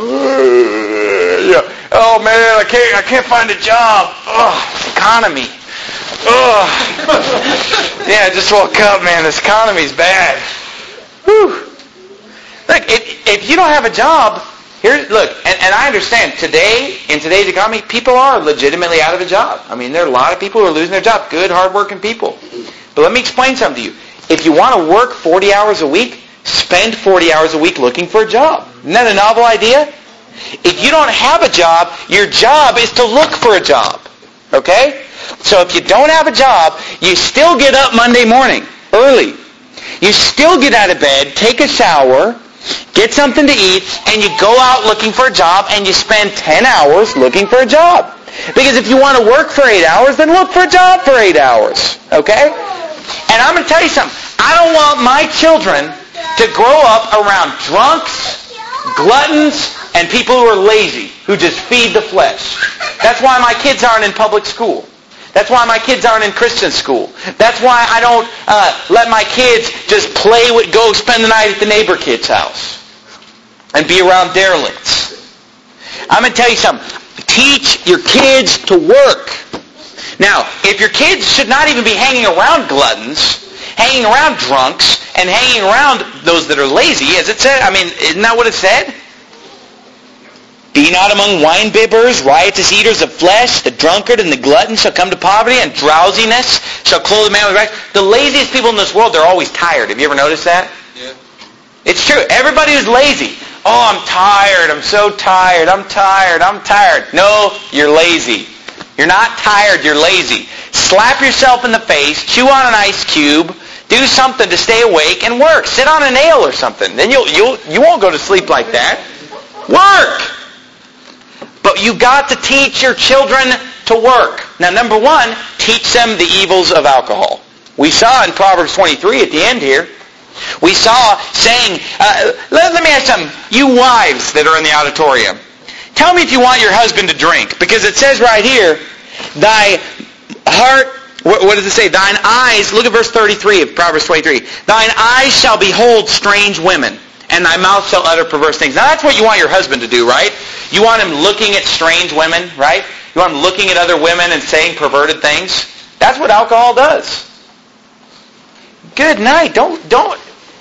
Yeah. Oh, man, I can't, I can't find a job. Oh, economy. Oh. Yeah, I just woke up, man. This economy's bad. Whew. Look, if, if you don't have a job... Here, look, and, and I understand, today, in today's economy, people are legitimately out of a job. I mean, there are a lot of people who are losing their job. Good, hard-working people. But let me explain something to you. If you want to work forty hours a week, spend forty hours a week looking for a job. Isn't that a novel idea? If you don't have a job, your job is to look for a job. Okay? So if you don't have a job, you still get up Monday morning, early. You still get out of bed, take a shower, get something to eat, and you go out looking for a job, and you spend ten hours looking for a job. Because if you want to work for eight hours, then look for a job for eight hours. Okay? And I'm going to tell you something. I don't want my children to grow up around drunks, gluttons, and people who are lazy, who just feed the flesh. That's why my kids aren't in public school. That's why my kids aren't in Christian school. That's why I don't uh, let my kids just play with, go spend the night at the neighbor kid's house and be around derelicts. I'm going to tell you something. Teach your kids to work. Now, if your kids should not even be hanging around gluttons, hanging around drunks, and hanging around those that are lazy, as it said, I mean, isn't that what it said? Be not among wine-bibbers, riotous eaters of flesh. The drunkard and the glutton shall come to poverty, and drowsiness shall clothe the man with rags. The laziest people in this world, they're always tired. Have you ever noticed that? Yeah. It's true. Everybody who's lazy. Oh, I'm tired. I'm so tired. I'm tired. I'm tired. No, you're lazy. You're not tired. You're lazy. Slap yourself in the face. Chew on an ice cube. Do something to stay awake and work. Sit on a nail or something. Then you'll, you'll, you won't go to sleep like that. Work! But you've got to teach your children to work. Now, number one, teach them the evils of alcohol. We saw in Proverbs twenty-three at the end here, we saw saying, uh, let, let me ask something, you wives that are in the auditorium, tell me if you want your husband to drink. Because it says right here, thy heart, what, what does it say? Thine eyes, look at verse thirty-three of Proverbs twenty-three. Thine eyes shall behold strange women, and thy mouth shall utter perverse things. Now that's what you want your husband to do, right? You want him looking at strange women, right? You want him looking at other women and saying perverted things. That's what alcohol does. Good night. Don't don't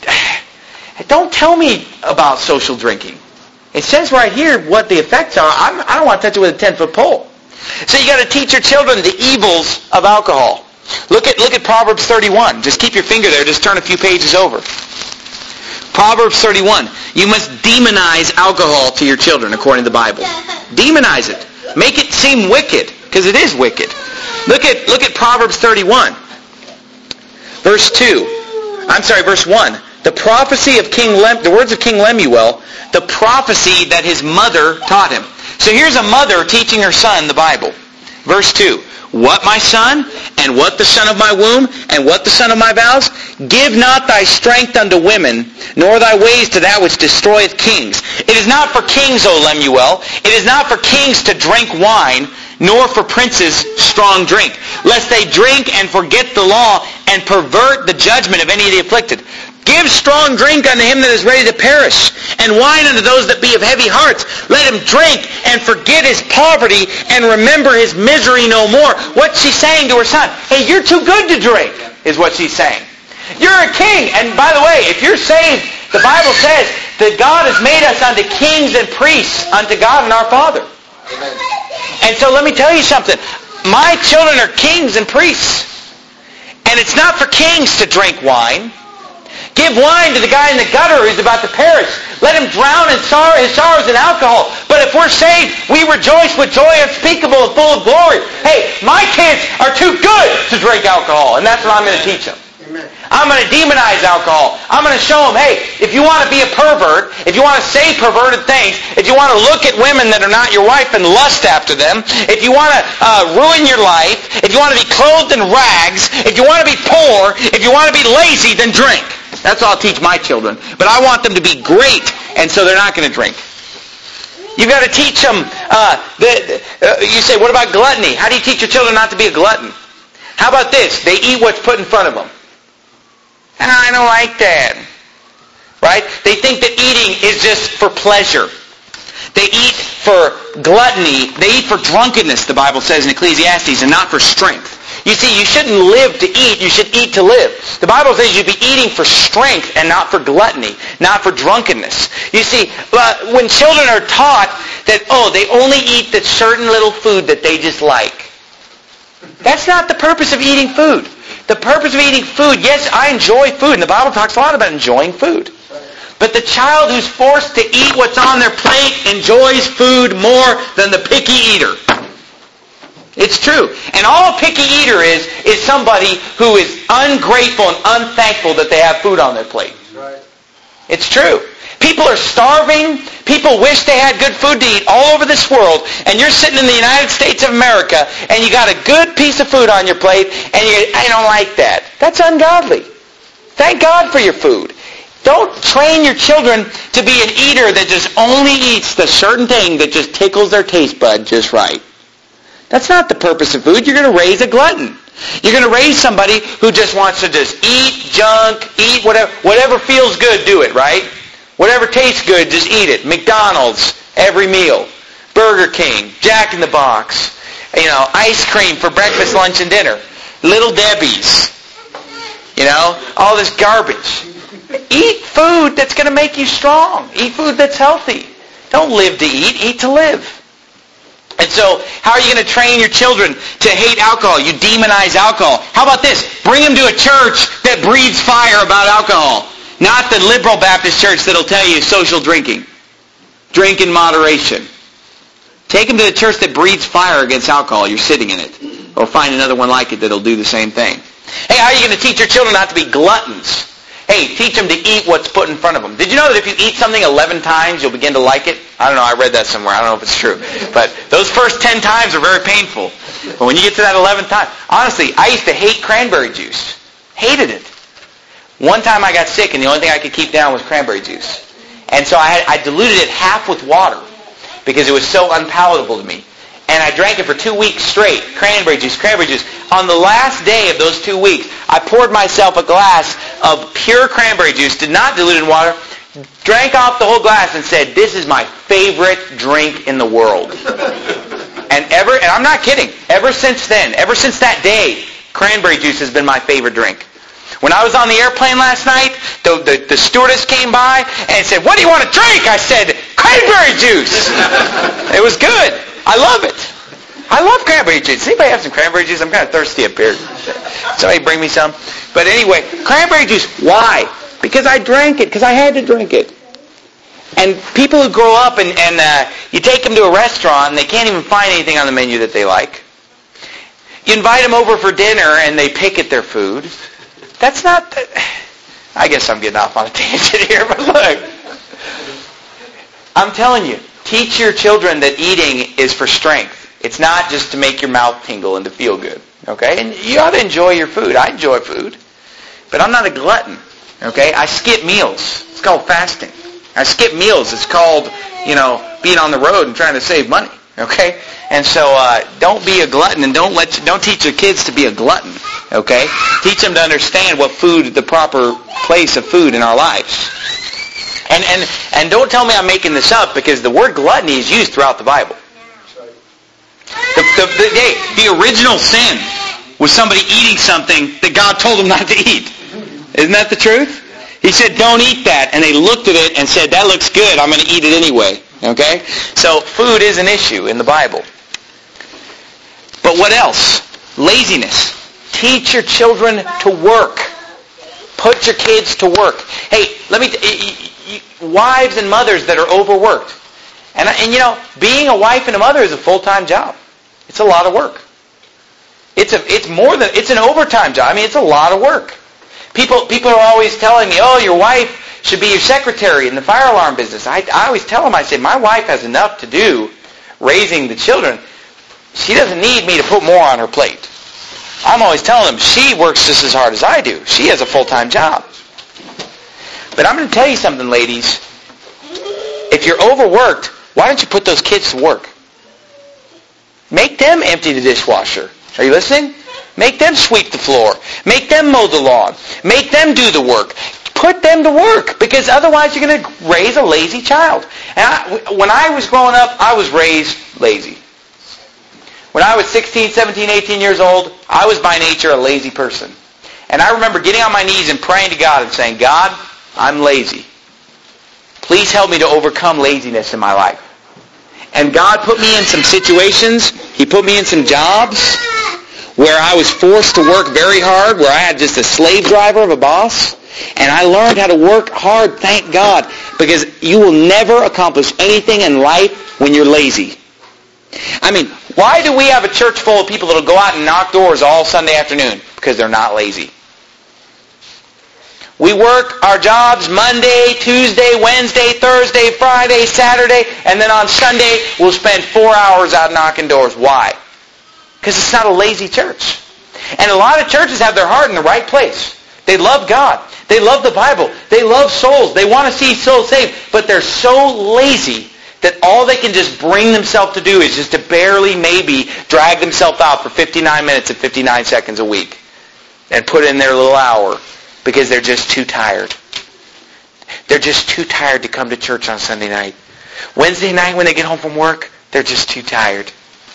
don't tell me about social drinking. It says right here what the effects are. I'm, I don't want to touch it with a ten-foot pole. So you got to teach your children the evils of alcohol. Look at look at Proverbs thirty-one. Just keep your finger there. Just turn a few pages over. Proverbs thirty-one. You must demonize alcohol to your children, according to the Bible. Demonize it. Make it seem wicked, because it is wicked. Look at look at Proverbs thirty-one. Verse two. I'm sorry, verse one. The prophecy of King Lem, the words of King Lemuel, the prophecy that his mother taught him. So here's a mother teaching her son the Bible. Verse two. What, my son, and what the son of my womb, and what the son of my vows? Give not thy strength unto women, nor thy ways to that which destroyeth kings. It is not for kings, O Lemuel. It is not for kings to drink wine, nor for princes strong drink, lest they drink and forget the law, and pervert the judgment of any of the afflicted. Give strong drink unto him that is ready to perish, and wine unto those that be of heavy hearts. Let him drink and forget his poverty and remember his misery no more. What's she saying to her son? Hey, you're too good to drink, is what she's saying. You're a king. And by the way, if you're saved, the Bible says that God has made us unto kings and priests unto God and our Father. Amen. And so let me tell you something. My children are kings and priests. And it's not for kings to drink wine. Give wine to the guy in the gutter who's about to perish. Let him drown in sorrow, his sorrows in alcohol. But if we're saved, we rejoice with joy unspeakable and full of glory. Hey, my kids are too good to drink alcohol, and that's what I'm going to teach them. Amen. I'm going to demonize alcohol. I'm going to show them, hey, if you want to be a pervert, if you want to say perverted things, if you want to look at women that are not your wife and lust after them, if you want to uh, ruin your life, if you want to be clothed in rags, if you want to be poor, if you want to be lazy, then drink. That's what I'll teach my children. But I want them to be great, and so they're not going to drink. You've got to teach them, uh, the, uh, you say, what about gluttony? How do you teach your children not to be a glutton? How about this? They eat what's put in front of them. I don't like that. Right? They think that eating is just for pleasure. They eat for gluttony. They eat for drunkenness, the Bible says in Ecclesiastes, and not for strength. You see, you shouldn't live to eat. You should eat to live. The Bible says you'd be eating for strength and not for gluttony, not for drunkenness. You see, uh, when children are taught that, oh, they only eat that certain little food that they just like, that's not the purpose of eating food. The purpose of eating food, yes, I enjoy food, and the Bible talks a lot about enjoying food. But the child who's forced to eat what's on their plate enjoys food more than the picky eater. It's true. And all a picky eater is, is somebody who is ungrateful and unthankful that they have food on their plate. It's true. People are starving. People wish they had good food to eat all over this world. And you're sitting in the United States of America and you got a good piece of food on your plate and you I don't like that. That's ungodly. Thank God for your food. Don't train your children to be an eater that just only eats the certain thing that just tickles their taste bud just right. That's not the purpose of food. You're going to raise a glutton. You're going to raise somebody who just wants to just eat junk, eat whatever, whatever feels good, do it, right? Whatever tastes good, just eat it. McDonald's, every meal. Burger King, Jack in the Box, you know, ice cream for breakfast, lunch, and dinner. Little Debbie's, you know, all this garbage. Eat food that's going to make you strong. Eat food that's healthy. Don't live to eat, eat to live. And so, how are you going to train your children to hate alcohol? You demonize alcohol. How about this? Bring them to a church that breathes fire about alcohol. Not the liberal Baptist church that'll tell you social drinking. Drink in moderation. Take them to the church that breathes fire against alcohol. You're sitting in it. Or find another one like it that'll do the same thing. Hey, how are you going to teach your children not to be gluttons? Hey, teach them to eat what's put in front of them. Did you know that if you eat something eleven times, you'll begin to like it? I don't know. I read that somewhere. I don't know if it's true. But those first ten times are very painful. But when you get to that eleventh time, honestly, I used to hate cranberry juice. Hated it. One time I got sick, and the only thing I could keep down was cranberry juice. And so I, had, I diluted it half with water because it was so unpalatable to me. And I drank it for two weeks straight. Cranberry juice, cranberry juice. On the last day of those two weeks, I poured myself a glass of pure cranberry juice, did not dilute it in water, drank off the whole glass and said, this is my favorite drink in the world. And ever, and I'm not kidding, ever since then, ever since that day, cranberry juice has been my favorite drink. When I was on the airplane last night, the, the, the stewardess came by and said, what do you want to drink? I said, cranberry juice. It was good. I love it. I love cranberry juice. Does anybody have some cranberry juice? I'm kind of thirsty up here. Somebody bring me some. But anyway, cranberry juice. Why? Because I drank it. Because I had to drink it. And people who grow up and, and uh, you take them to a restaurant and they can't even find anything on the menu that they like. You invite them over for dinner and they pick at their food. That's not... The, I guess I'm getting off on a tangent here, but look. I'm telling you. Teach your children that eating is for strength. It's not just to make your mouth tingle and to feel good. Okay? And you ought to enjoy your food. I enjoy food. But I'm not a glutton. Okay? I skip meals. It's called fasting. I skip meals. It's called, you know, being on the road and trying to save money. Okay? And so uh, don't be a glutton and don't let you, don't teach your kids to be a glutton. Okay? Teach them to understand what food, the proper place of food in our lives. And, and and don't tell me I'm making this up because the word gluttony is used throughout the Bible. The, the, the, hey, the original sin was somebody eating something that God told them not to eat. Isn't that the truth? He said, don't eat that. And they looked at it and said, that looks good. I'm going to eat it anyway. Okay? So food is an issue in the Bible. But what else? Laziness. Teach your children to work. Put your kids to work. Hey, let me, t- wives and mothers that are overworked. And, and you know, being a wife and a mother is a full-time job. It's a lot of work. It's a, it's more than, it's an overtime job. I mean, it's a lot of work. People, people are always telling me, oh, your wife should be your secretary in the fire alarm business. I, I always tell them, I say, my wife has enough to do raising the children. She doesn't need me to put more on her plate. I'm always telling them, she works just as hard as I do. She has a full-time job. But I'm going to tell you something, ladies. If you're overworked, why don't you put those kids to work? Make them empty the dishwasher. Are you listening? Make them sweep the floor. Make them mow the lawn. Make them do the work. Put them to work, because otherwise you're going to raise a lazy child. And I, when I was growing up, I was raised lazy. When I was sixteen, seventeen, eighteen years old, I was by nature a lazy person. And I remember getting on my knees and praying to God and saying, God, I'm lazy. Please help me to overcome laziness in my life. And God put me in some situations. He put me in some jobs where I was forced to work very hard, where I had just a slave driver of a boss. And I learned how to work hard, thank God, because you will never accomplish anything in life when you're lazy. I mean, why do we have a church full of people that will go out and knock doors all Sunday afternoon? Because they're not lazy. We work our jobs Monday, Tuesday, Wednesday, Thursday, Friday, Saturday, and then on Sunday we'll spend four hours out knocking doors. Why? Because it's not a lazy church. And a lot of churches have their heart in the right place. They love God. They love the Bible. They love souls. They want to see souls saved. But they're so lazy that all they can just bring themselves to do is just to barely maybe drag themselves out for fifty-nine minutes and fifty-nine seconds a week and put in their little hour because they're just too tired. They're just too tired to come to church on Sunday night. Wednesday night when they get home from work, they're just too tired.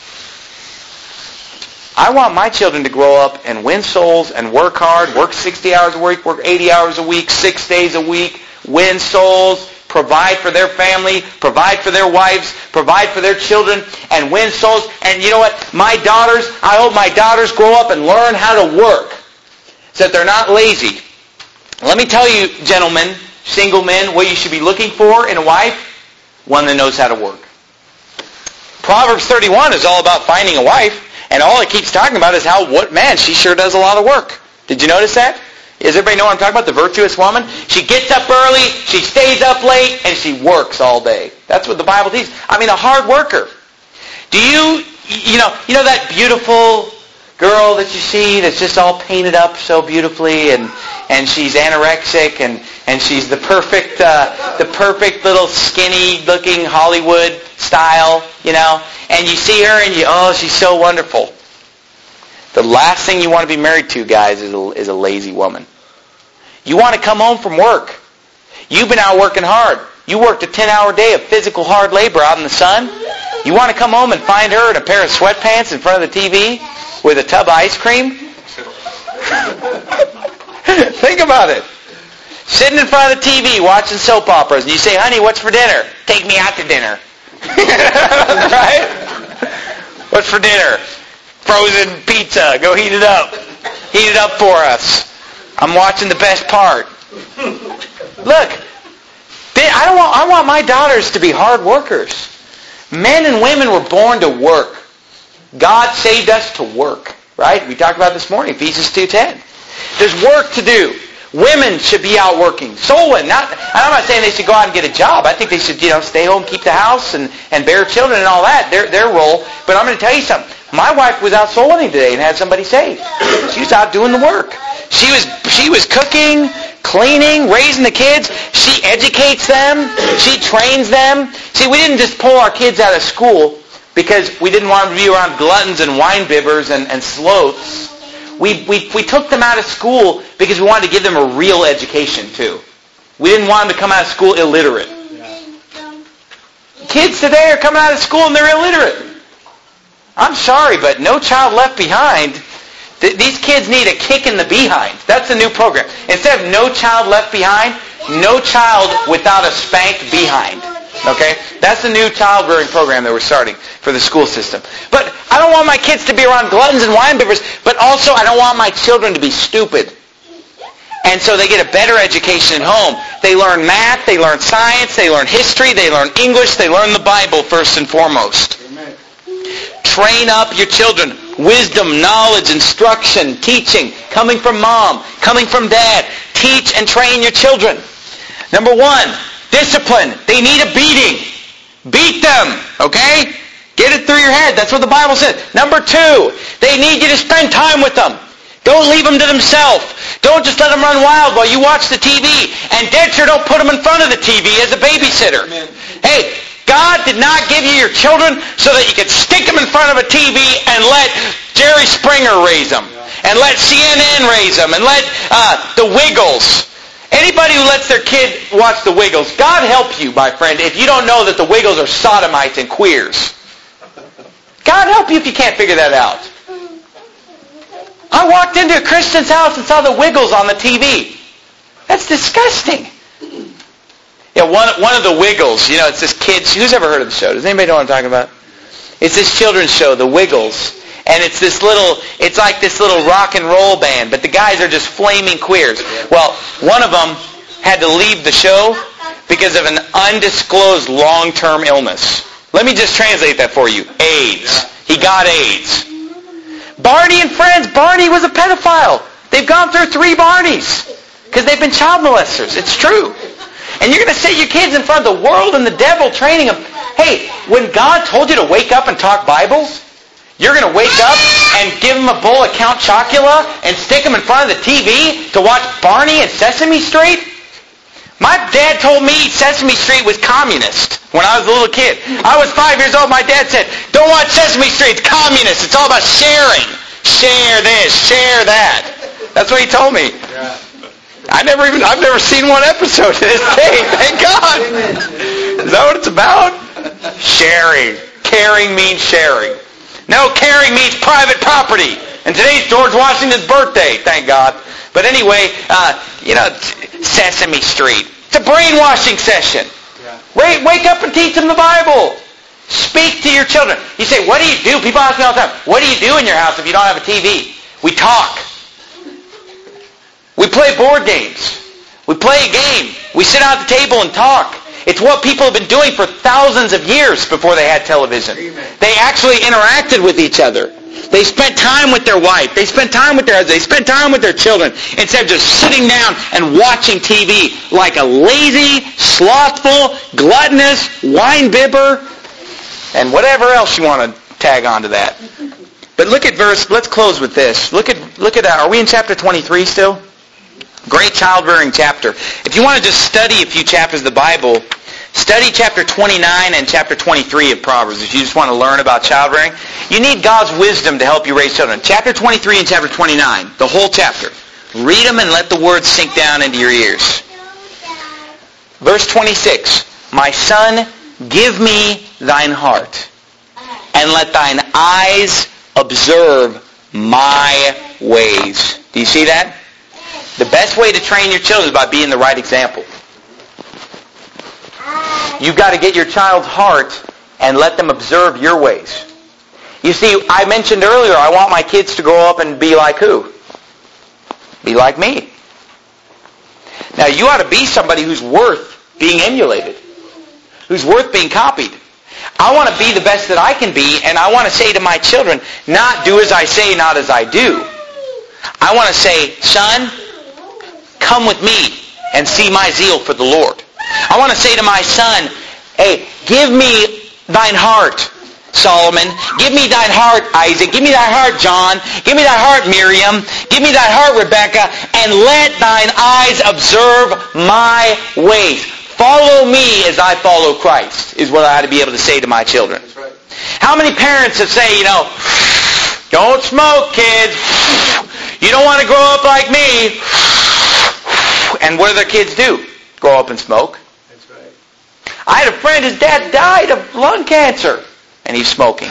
I want my children to grow up and win souls and work hard, work sixty hours a week, work eighty hours a week, six days a week, win souls, provide for their family, provide for their wives, provide for their children, and win souls. And you know what? My daughters, I hope my daughters grow up and learn how to work so that they're not lazy. Let me tell you, gentlemen, single men, what you should be looking for in a wife, one that knows how to work. Proverbs thirty-one is all about finding a wife. And all it keeps talking about is how, what man, she sure does a lot of work. Did you notice that? Does everybody know what I'm talking about? The virtuous woman? She gets up early, she stays up late, and she works all day. That's what the Bible teaches. I mean, a hard worker. Do you, you know, you know that beautiful girl that you see that's just all painted up so beautifully, and and she's anorexic, and, and she's the perfect, uh, the perfect little skinny-looking Hollywood style, you know? And you see her and you, oh, she's so wonderful. The last thing you want to be married to, guys, is a, is a lazy woman. You want to come home from work. You've been out working hard. You worked a ten-hour day of physical hard labor out in the sun. You want to come home and find her in a pair of sweatpants in front of the T V with a tub of ice cream? Think about it. Sitting in front of the T V watching soap operas, and you say, honey, what's for dinner? Take me out to dinner. Right? What's for dinner? Frozen pizza. Go heat it up. Heat it up for us. I'm watching the best part. Look, they, I don't want. I want my daughters to be hard workers. Men and women were born to work. God saved us to work. Right? We talked about this morning, Ephesians two ten. There's work to do. Women should be out working. Soul winning. Not, I'm not saying they should go out and get a job. I think they should, you know, stay home, keep the house, and, and bear children and all that. Their their role. But I'm going to tell you something. My wife was out soul winning today and had somebody saved. She was out doing the work. She was she was cooking, cleaning, raising the kids. She educates them. She trains them. See, we didn't just pull our kids out of school because we didn't want them to be around gluttons and wine bibbers and, and sloths. We, we we took them out of school because we wanted to give them a real education too. We didn't want them to come out of school illiterate. Kids today are coming out of school and they're illiterate. I'm sorry, but No Child Left Behind, th- these kids need a kick in the behind. That's the new program. Instead of No Child Left Behind, No Child Without a Spanked Behind. Okay? That's the new child rearing program that we're starting for the school system. But I don't want my kids to be around gluttons and wine bibbers, but also I don't want my children to be stupid. And so they get a better education at home. They learn math, they learn science, they learn history, they learn English, they learn the Bible first and foremost. Amen. Train up your children. Wisdom, knowledge, instruction, teaching, coming from mom, coming from dad. Teach and train your children. Number one, discipline. They need a beating. Beat them, okay? Get it through your head. That's what the Bible says. Number two, they need you to spend time with them. Don't leave them to themselves. Don't just let them run wild while you watch the T V. And dead sure don't put them in front of the T V as a babysitter. Amen. Hey, God did not give you your children so that you could stick them in front of a T V and let Jerry Springer raise them. And let C N N raise them. And let uh, the Wiggles. Anybody who lets their kid watch the Wiggles, God help you, my friend, if you don't know that the Wiggles are sodomites and queers. God help you if you can't figure that out. I walked into a Christian's house and saw the Wiggles on the T V. That's disgusting. Yeah, one one of the Wiggles, you know, it's this kids. Who's ever heard of the show? Does anybody know what I'm talking about? It's this children's show, The Wiggles, and it's this little, it's like this little rock and roll band, but the guys are just flaming queers. Well, one of them had to leave the show because of an undisclosed long-term illness. Let me just translate that for you. AIDS. He got AIDS. Barney and Friends. Barney was a pedophile. They've gone through three Barneys because they've been child molesters. It's true. And you're going to sit your kids in front of the world and the devil training them. Hey, when God told you to wake up and talk Bible, you're going to wake up and give them a bowl of Count Chocula and stick them in front of the T V to watch Barney and Sesame Street? My dad told me Sesame Street was communist when I was a little kid. I was five years old. My dad said, don't watch Sesame Street. It's communist. It's all about sharing. Share this. Share that. That's what he told me. Yeah. I never even, I've never seen one episode to this day. Thank God. Is that what it's about? Sharing. Caring means sharing. No, caring means private property. And today's George Washington's birthday. Thank God. But anyway, uh, you know, Sesame Street. It's a brainwashing session. Yeah. Wake, wake up and teach them the Bible. Speak to your children. You say, what do you do? People ask me all the time, what do you do in your house if you don't have a T V? We talk. We play board games. We play a game. We sit out at the table and talk. It's what people have been doing for thousands of years before they had television. Amen. They actually interacted with each other. They spent time with their wife. They spent time with their husband. They spent time with their children instead of just sitting down and watching T V like a lazy, slothful, gluttonous, wine bibber, and whatever else you want to tag onto that. But look at verse, let's close with this. Look at, look at that. Are we in chapter twenty-three still? Great childbearing chapter. If you want to just study a few chapters of the Bible, study chapter twenty-nine and chapter twenty-three of Proverbs. If you just want to learn about childbearing, you need God's wisdom to help you raise children. Chapter twenty-three and chapter twenty-nine, the whole chapter. Read them and let the words sink down into your ears. Verse twenty-six, my son, give me thine heart, and let thine eyes observe my ways. Do you see that? The best way to train your children is by being the right example. You've got to get your child's heart and let them observe your ways. You see, I mentioned earlier, I want my kids to grow up and be like who? Be like me. Now, you ought to be somebody who's worth being emulated, who's worth being copied. I want to be the best that I can be, and I want to say to my children, not do as I say, not as I do. I want to say, son, come with me and see my zeal for the Lord. I want to say to my son, hey, give me thine heart, Solomon. Give me thine heart, Isaac. Give me thy heart, John. Give me thy heart, Miriam. Give me thy heart, Rebecca. And let thine eyes observe my ways. Follow me as I follow Christ, is what I ought to be able to say to my children. That's right. How many parents have say, you know, don't smoke, kids. You don't want to grow up like me. And what do their kids do? Grow up and smoke. That's right. I had a friend, his dad died of lung cancer, and he's smoking.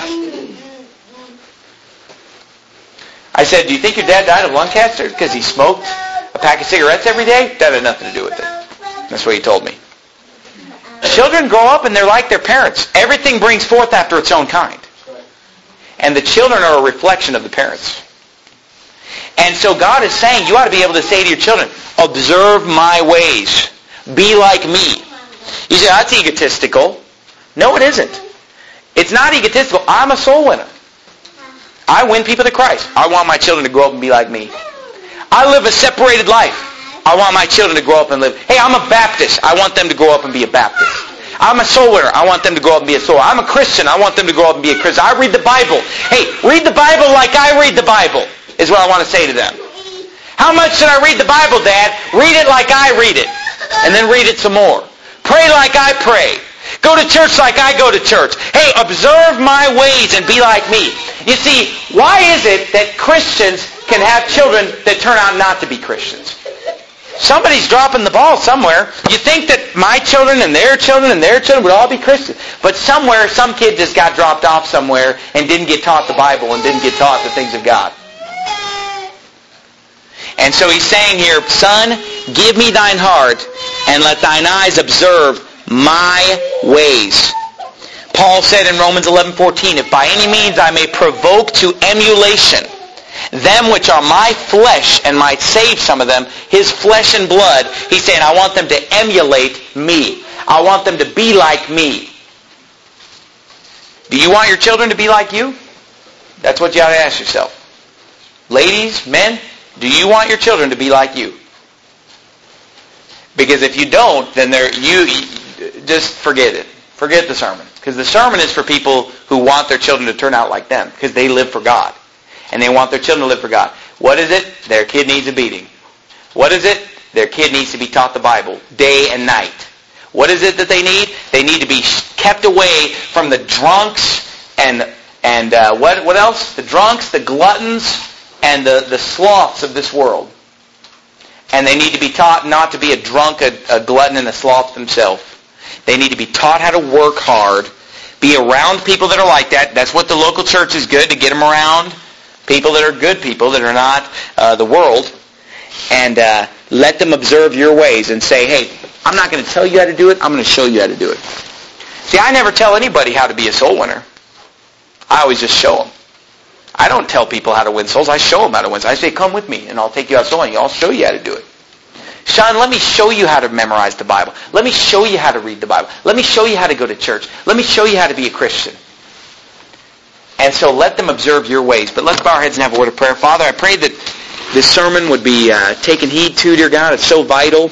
I said, do you think your dad died of lung cancer because he smoked a pack of cigarettes every day? That had nothing to do with it. That's what he told me. Children grow up and they're like their parents. Everything brings forth after its own kind. And the children are a reflection of the parents. And so God is saying you ought to be able to say to your children, observe my ways. Be like me. You say, that's egotistical. No, it isn't. It's not egotistical. I'm a soul winner. I win people to Christ. I want my children to grow up and be like me. I live a separated life. I want my children to grow up and live. Hey, I'm a Baptist. I want them to grow up and be a Baptist. I'm a soul winner. I want them to grow up and be a soul winner. I'm a Christian. I want them to grow up and be a Christian. I read the Bible. Hey, read the Bible like I read the Bible, is what I want to say to them. How much should I read the Bible, Dad? Read it like I read it. And then read it some more. Pray like I pray. Go to church like I go to church. Hey, observe my ways and be like me. You see, why is it that Christians can have children that turn out not to be Christians? Somebody's dropping the ball somewhere. You think that my children and their children and their children would all be Christians. But somewhere, some kid just got dropped off somewhere and didn't get taught the Bible and didn't get taught the things of God. And so he's saying here, son, give me thine heart and let thine eyes observe my ways. Paul said in Romans eleven fourteen, if by any means I may provoke to emulation them which are my flesh and might save some of them, his flesh and blood, he's saying, I want them to emulate me. I want them to be like me. Do you want your children to be like you? That's what you ought to ask yourself. Ladies, men, do you want your children to be like you? Because if you don't, then they're, you just forget it. Forget the sermon. Because the sermon is for people who want their children to turn out like them. Because they live for God. And they want their children to live for God. What is it? Their kid needs a beating. What is it? Their kid needs to be taught the Bible day and night. What is it that they need? They need to be kept away from the drunks and and uh, what what else? The drunks, the gluttons, and the, the sloths of this world. And they need to be taught not to be a drunk, a, a glutton, and a sloth themselves. They need to be taught how to work hard, be around people that are like that. That's what the local church is good, to get them around. People that are good people, that are not uh, the world. And uh, let them observe your ways and say, hey, I'm not going to tell you how to do it. I'm going to show you how to do it. See, I never tell anybody how to be a soul winner. I always just show them. I don't tell people how to win souls. I show them how to win souls. I say, come with me, and I'll take you out soul winning. I'll show you how to do it. Sean, let me show you how to memorize the Bible. Let me show you how to read the Bible. Let me show you how to go to church. Let me show you how to be a Christian. And so let them observe your ways. But let's bow our heads and have a word of prayer. Father, I pray that this sermon would be uh, taken heed to, dear God. It's so vital.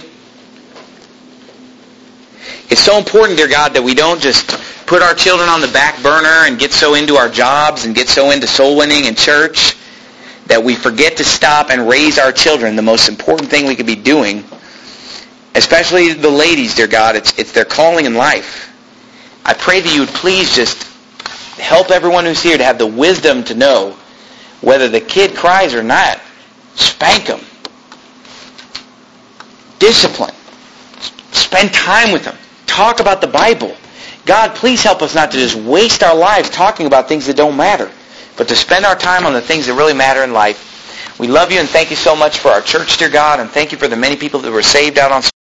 It's so important, dear God, that we don't just put our children on the back burner and get so into our jobs and get so into soul winning and church that we forget to stop and raise our children. The most important thing we could be doing, especially the ladies, dear God, it's, it's their calling in life. I pray that you would please just help everyone who's here to have the wisdom to know whether the kid cries or not. Spank them. Discipline. Spend time with them. Talk about the Bible. God, please help us not to just waste our lives talking about things that don't matter, but to spend our time on the things that really matter in life. We love you and thank you so much for our church, dear God, and thank you for the many people that were saved out on